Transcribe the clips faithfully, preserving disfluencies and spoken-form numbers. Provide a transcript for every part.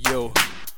Yo,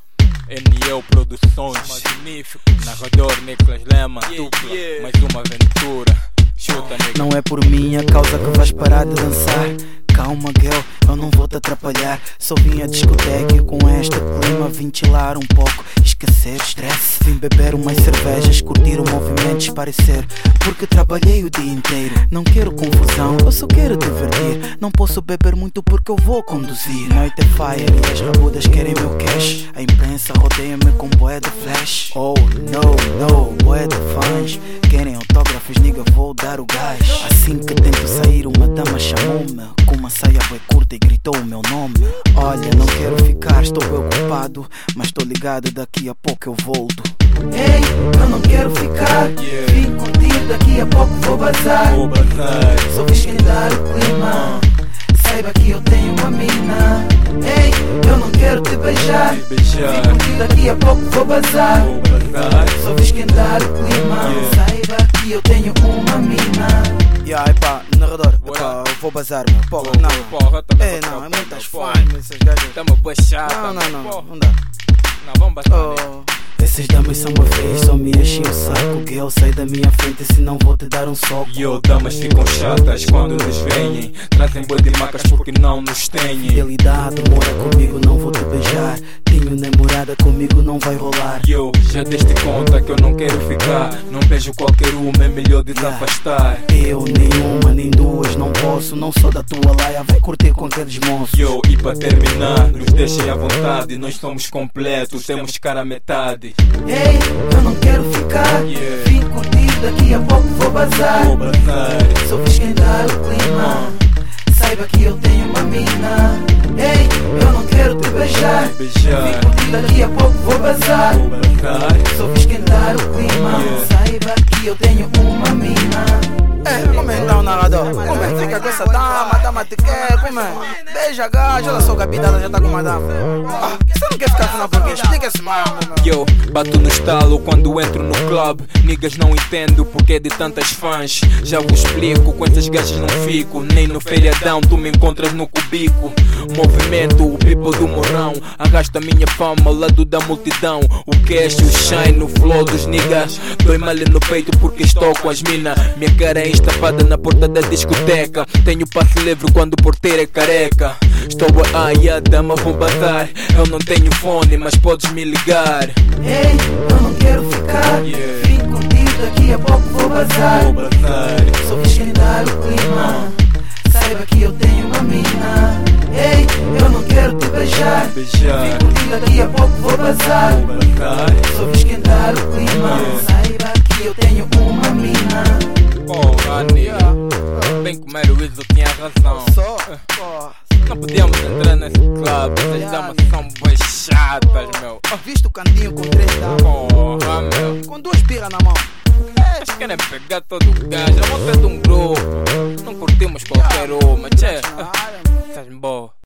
N E Produções, magnífico. Narrador Nicolas Lema, yeah, dupla, yeah. Mais uma aventura. Chuta, nigga. Não é por minha causa que vais parar de dançar. Calma, girl, eu não vou te atrapalhar. Só vim à discoteca e com este clima ventilar um pouco, esquecer estresse. Vim beber umas cervejas, curtir o movimento, esparecer, porque trabalhei o dia inteiro. Não quero confusão, eu só quero divertir. Não posso beber muito porque eu vou conduzir. Noite é fire e as rabudas querem meu cash. A imprensa rodeia-me com boé de flash. Oh no, no, boé de fãs querem autógrafos, nigga, vou dar o gás. Assim que tento sair, uma dama chamou-me com uma saia bem curta e gritou o meu nome. Olha, não quero ficar, estou preocupado, mas estou ligado, daqui a pouco eu volto. Ei, eu não quero ficar, yeah. Vim curtir, daqui a pouco vou bazar. Vou bazar. Só vou esquentar o clima, saiba que eu tenho uma mina. Ei, eu não quero te beijar, te beijar. Vim curtir, daqui a pouco vou bazar. Vou bazar. Só vou esquentar o clima, yeah. Saiba que eu tenho uma mina. Yeah, epá, narrador, epá, eu vou bazar, meu. Porra, Pô, não. Porra, também É, não, é muitas porra. fãs, essas gajas. Tamo baixado. Não, não, não, porra. não dá. Não, vamos bater. Oh. Essas damas são uma vez, só me enchem o saco. Girl, sai da minha frente, senão vou te dar um soco. E eu, damas ficam chatas quando nos veem. Trazem boi de macas porque não nos têm. Fidelidade, mora comigo, não vou te beijar. Tenho namorada, comigo não vai rolar. E eu, já deste conta que eu não quero ficar. Não beijo qualquer uma, é melhor desafastar. Eu, nenhuma, nem duas, não posso. Não sou da tua laia, vai curtir com aqueles monstros. E eu, e para terminar, nos deixem à vontade. Nós somos completos, temos cara a metade. Ei, eu não quero ficar, yeah. Vim curtir, daqui a pouco vou bazar. Vou bazar. Só vou esquentar o clima, saiba que eu tenho uma mina. Ei, eu não quero te beijar, te beijar. Vim curtir, daqui a pouco vou bazar. Vou bazar. Só vou esquentar o clima, yeah. Saiba que eu tenho uma mina. É, como é então, narrador? Como é? Fica com essa dama, a dama te quer, como é? Beija gajo, olha só, Gabidada já tá com uma dama. Ah, você não quer ficar com uma porque explica esse mambo, meu. Yo, bato no estalo quando entro no club. Niggas não entendo porque de tantas fãs. Já vos explico, com essas gajas não fico. Nem no feriadão tu me encontras no cubico. Movimento, o people do morrão. Arrasto a minha fama ao lado da multidão. O cash, o shine, o flow dos niggas. Dói-me ali no peito porque estou com as mina. Minha cara é estapada na porta da discoteca. Tenho passe livre quando o porteiro é careca. Estou a ai, a dama vou bazar. Eu não tenho fone, mas podes me ligar. Ei, eu não quero ficar, yeah. Vim curtir, daqui a pouco vou bazar. Vou bazar. Só vou esquentar o clima, saiba que eu tenho uma mina. Ei, eu não quero te beijar, te beijar. Vim curtir, daqui a pouco vou bazar. Vou bazar. Só vou esquentar o clima, yeah. Saiba que eu tenho uma mina. Porra, nigga, bem como era o Izzo tinha razão. Só, porra. Não podíamos entrar nesse clube. Essas damas são bem chatas, meu. Viste o cantinho com três damas, Porra, meu. com duas birras na mão. Eles querem pegar todo o gajo. A moto é de um grupo. Não curtimos qualquer uma, tchê. Estás boa.